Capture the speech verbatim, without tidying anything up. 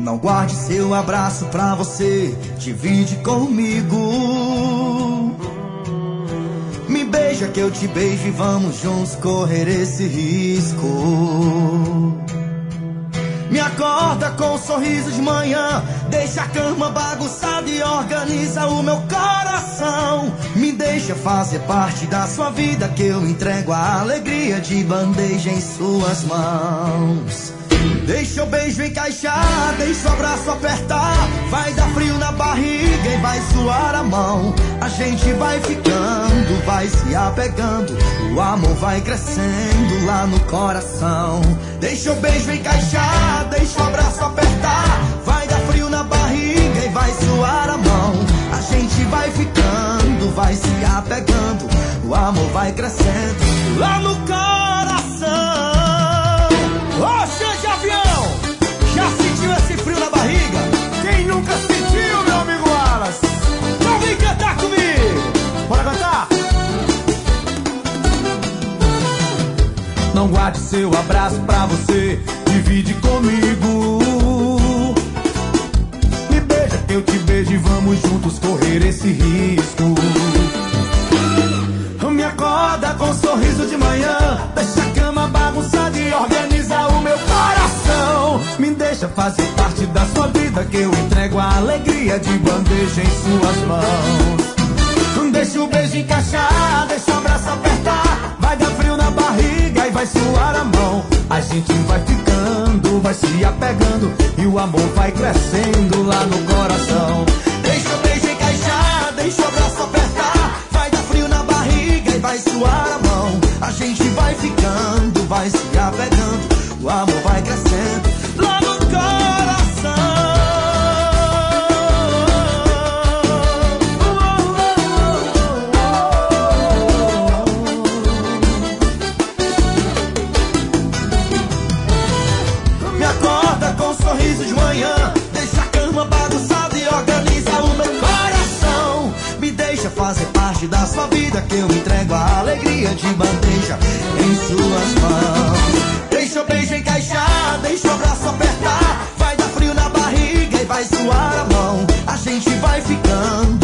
Não guarde seu abraço pra você, divide comigo. Me beija que eu te beijo e vamos juntos correr esse risco. Me acorda com um sorriso de manhã, deixa a cama bagunçada e organiza o meu coração. Me deixa fazer parte da sua vida, que eu entrego a alegria de bandeja em suas mãos. Deixa o beijo encaixar, deixa o abraço apertar. Vai dar frio na barriga e vai suar a mão. A gente vai ficando, vai se apegando, o amor vai crescendo lá no coração. Deixa o beijo encaixar, deixa o abraço apertar. Vai dar frio na barriga e vai suar a mão. A gente vai ficando, vai se apegando, o amor vai crescendo lá no coração. Ô, seja avião, já sentiu esse frio na barriga? Quem nunca sentiu, meu amigo Wallace? Então vem cantar comigo. Bora cantar? Não guarde seu abraço pra você, divide comigo. Me beija que eu te beijo e vamos juntos correr esse risco. Me acorda com um sorriso de manhã, deixa a cama bagunçada e organiza o meu coração. Me deixa fazer parte da sua vida, que eu entrego a alegria de bandeja em suas mãos. Deixa o beijo encaixar, deixa o abraço apertar. Vai dar frio na barriga e vai suar a mão. A gente vai ficando, vai se apegando e o amor vai crescendo lá no coração. Deixa o beijo encaixar, deixa o abraço apertar. Vai dar frio na barriga e vai suar a mão. A gente vai ficando, vai se apegando, o amor vai crescendo lá no coração. Me acorda com um sorriso de manhã, deixa a cama bagunçada e organiza o meu coração. Me deixa fazer parte da sua vida, que eu entrego a alegria de bandeja em suas mãos. Deixa o beijo encaixar, deixa o abraço apertar. Vai dar frio na barriga e vai suar a mão. A gente vai ficando,